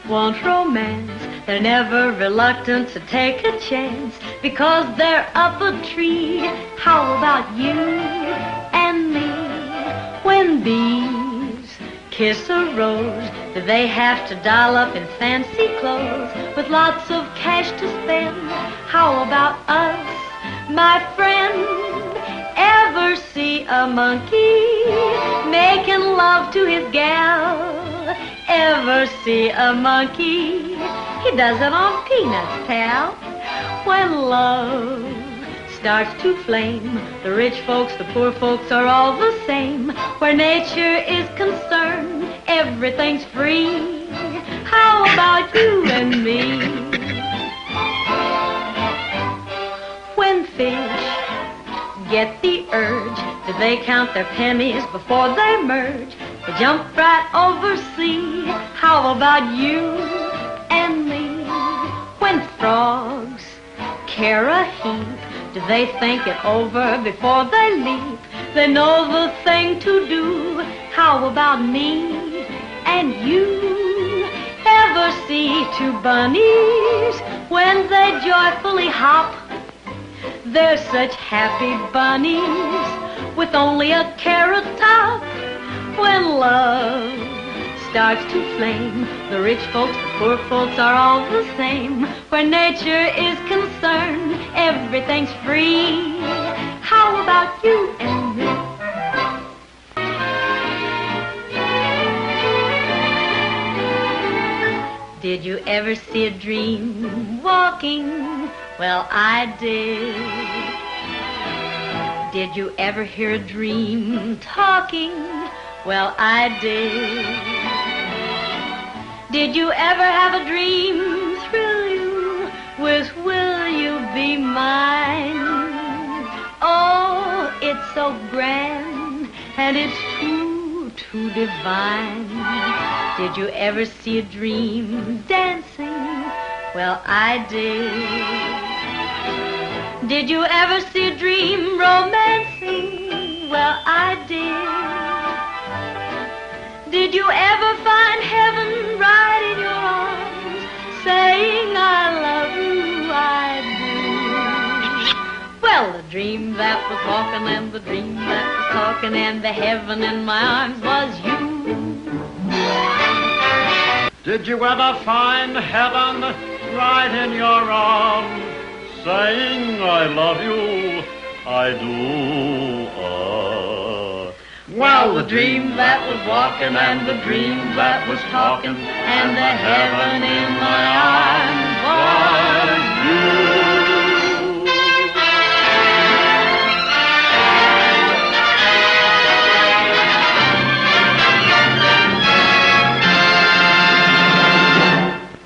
want romance. They're never reluctant to take a chance because they're up a tree. How about you and me? When bees kiss a rose, do they have to doll up in fancy clothes with lots of cash to spend? How about us, my friend? Ever see a monkey making love to his gal? Ever see a monkey? He does it on peanuts, pal. When love starts to flame, the rich folks, the poor folks are all the same. Where nature is concerned, everything's free. How about you and me? When fish get the urge, do they count their pennies before they merge? They jump right over sea. How about you and me? When frogs care a heap, do they think it over before they leap? They know the thing to do. How about me and you? Ever see two bunnies when they joyfully hop? They're such happy bunnies with only a carrot top. When love starts to flame, the rich folks, the poor folks are all the same. Where nature is concerned, everything's free. How about you and me? Did you ever see a dream walking? Well, I did. Did you ever hear a dream talking? Well, I did. Did you ever have a dream thrill you with will you be mine? Oh, it's so grand and it's too divine. Did you ever see a dream dancing? Well, I did. Did you ever see a dream romancing? Well, I did. Did you ever find heaven right in your arms, saying I love you, I do? Well, the dream that was walking and the dream that was talking and the heaven in my arms was you. Did you ever find heaven right in your arms, saying I love you, I do? Well, the dream that was walking and the dream that was talking and the heaven in my arms was